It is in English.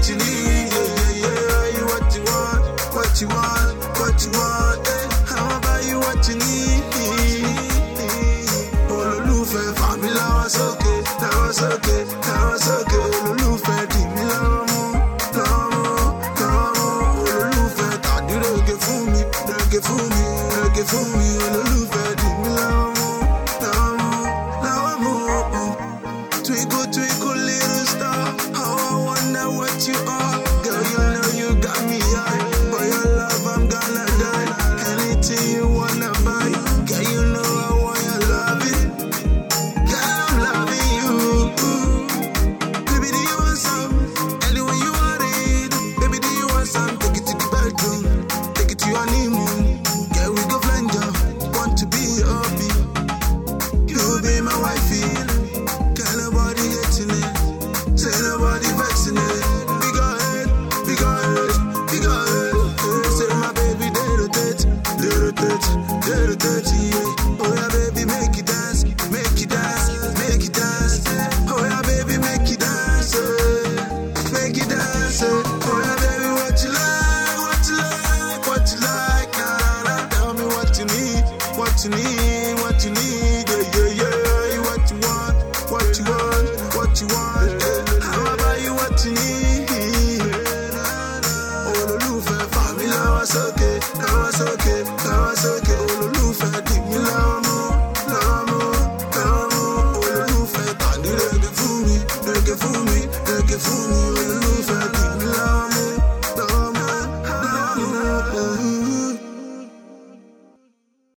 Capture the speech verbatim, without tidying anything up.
what you need, yeah, yeah, yeah. You what you want, what you want, what you want, eh. I'ma buy you what you need. Olólùfẹ́ fàmí láwọn sókè, láwọn sókè, láwọn sókè. Olólùfẹ́ dì mí lọ́wọ́ mú, lọ́wọ́ mú, lọ́wọ́ mú. Olólùfẹ́ tàdí rògè fún mi, rògè fún mi, rògè fún mi. Olólùfẹ́ dì mí lọ́wọ́ mú, lọ́wọ́ mú, lọ́wọ́ mú. Twinkle, twinkle, little star, how I wonder what you are. Girl, you know you got me high. For your love, I'm gonna die. Anything you wanna buy, girl, you know I want your loving. Girl, I'm loving you. Baby, do you want some? Anyway you want it. Baby, do you want some? Take it to the bedroom, take it to your honeymoon. Girl, we go flying down. Want to be your hubby. You be my wifey. Girl, nobody getting it. Say nobody vexing it. Bigger head, bigger head, bigger head. Say my baby, they rotate, they rotate, they rotate, yeah. Oh yeah, baby, make it dance, make it dance, make it dance. Oh yeah, baby, make it dance, eh. Make it dance, eh. Oh yeah, baby, what you like, what you like, what you like, nah, nah, nah. Tell me what you need, what you need, what you need, yeah, yeah, yeah. What you want, what you want, what you want, eh. I'ma buy you what you need. Olólùfẹ́ fàmí láwọn sókè, láwọn sókè, láwọn